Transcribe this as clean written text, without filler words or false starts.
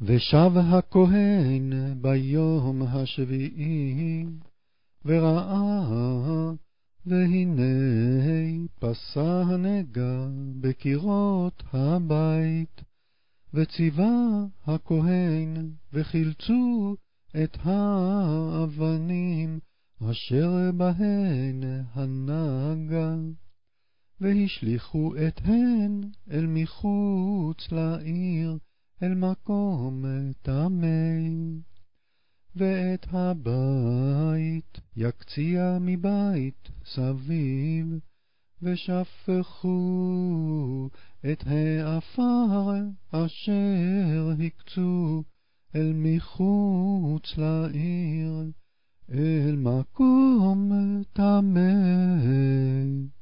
ושב הכהן ביום השביעי, וראה, והנה פסע הנגע בקירות הבית, וציווה הכהן, וחילצו את האבנים אשר בהן הנגע, והשליכו את הן אל מחוץ לעיר, אל מקום טמא. ואת הבית יקציע מבית סביב, ושפכו את העפר אשר הקצו אל מחוץ לעיר, אל מקום טמא.